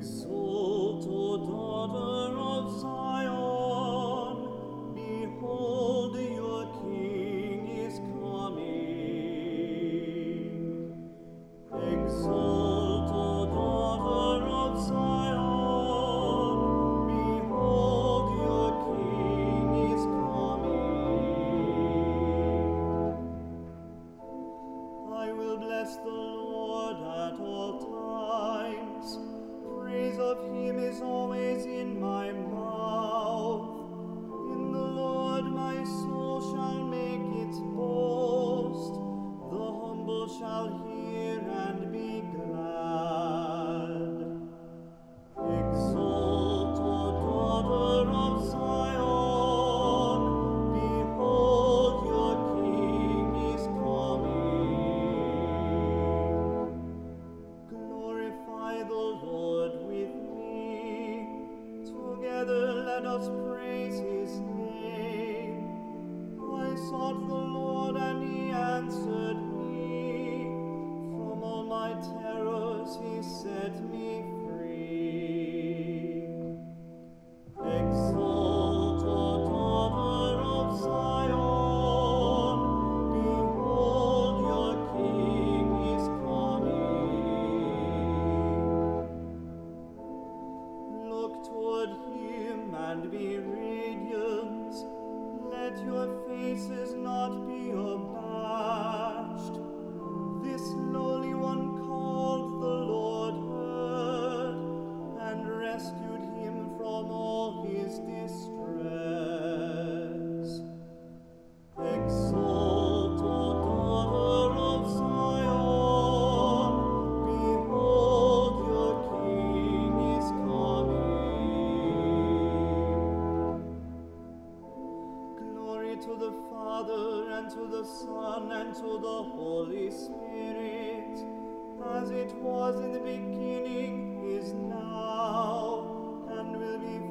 Exult, O daughter of Zion, behold your King is coming. Exult, O daughter of Zion, behold your King is coming. I will bless the Lord at all times. Praise of him is always in my mouth. In the Lord my soul shall make its boast. The humble shall hear and be glad. Exult, O daughter of Zion, behold your King is coming. Glorify the Lord with me. Together let us praise his name. I sought the Lord and he answered me. From all my terrors he set me free. Exult, O daughter of Zion, behold your King is coming. Look toward him and be radiant. Let your faces not be abashed. This lowly one called the Lord heard and rescued him from all his distress. Exult, O daughter of Zion, behold your King is coming. Glory to the Father, and to the Son, and to the Holy Spirit, as it was in the beginning, is now, and will be